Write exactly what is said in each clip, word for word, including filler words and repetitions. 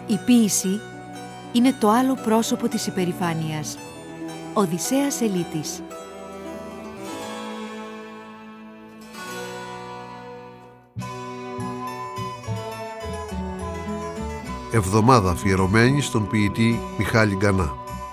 Η ποίηση είναι το άλλο πρόσωπο της υπερηφάνειας. Οδυσσέας Ελίτης. Εβδομάδα αφιερωμένη στον ποιητή Μιχάλη Γκανά.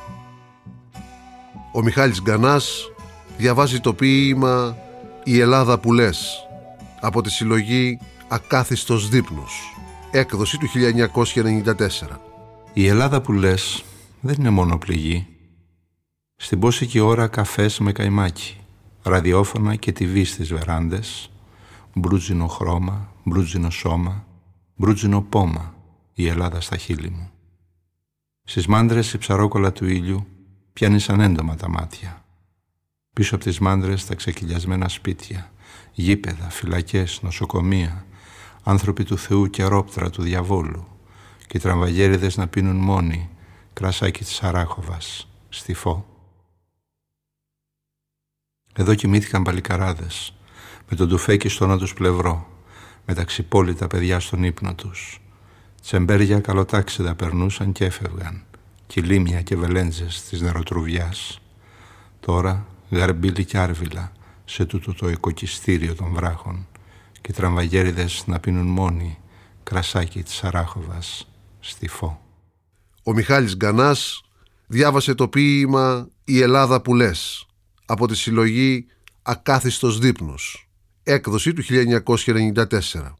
Ο Μιχάλης Γκανάς διαβάζει το ποίημα «Η Ελλάδα που λες» από τη συλλογή «Ακάθιστος δείπνος», έκδοση του χίλια εννιακόσια ενενήντα τέσσερα. Η Ελλάδα που λες δεν είναι μόνο πληγή. Στην πόσικη ώρα καφές με καϊμάκι, ραδιόφωνα και τι βι στις βεράντες, μπρούτζινο χρώμα, μπρούτζινο σώμα, μπρούτζινο πόμα, η Ελλάδα στα χείλη μου. Στις μάντρες η ψαρόκολα του ήλιου πιάνει σαν έντομα τα μάτια. Πίσω από τις μάντρες τα ξεκυλιασμένα σπίτια, γήπεδα, φυλακές, νοσοκομεία, άνθρωποι του Θεού και ρόπτρα του διαβόλου και οι τραμβαγέριδες να πίνουν μόνοι κρασάκι της Αράχοβας, στιφό. Εδώ κοιμήθηκαν παλικαράδες με τον τουφέκι στο ένα τους πλευρό, με τα ξυπόλυτα παιδιά στον ύπνο τους. Τσεμπέρια καλοτάξιδα περνούσαν και έφευγαν, κυλίμια και βελέντζες της νεροτρουβιάς. Τώρα γαρμπίλι και άρβιλα σε τούτο το οικοκυστήριο των βράχων και οι τραμβαγέριδες να πίνουν μόνοι κρασάκι της Αράχοβας, στιφό. Ο Μιχάλης Γκανάς διάβασε το ποίημα «Η Ελλάδα που λες» από τη συλλογή «Ακάθιστος δείπνος», έκδοση του χίλια εννιακόσια ενενήντα τέσσερα.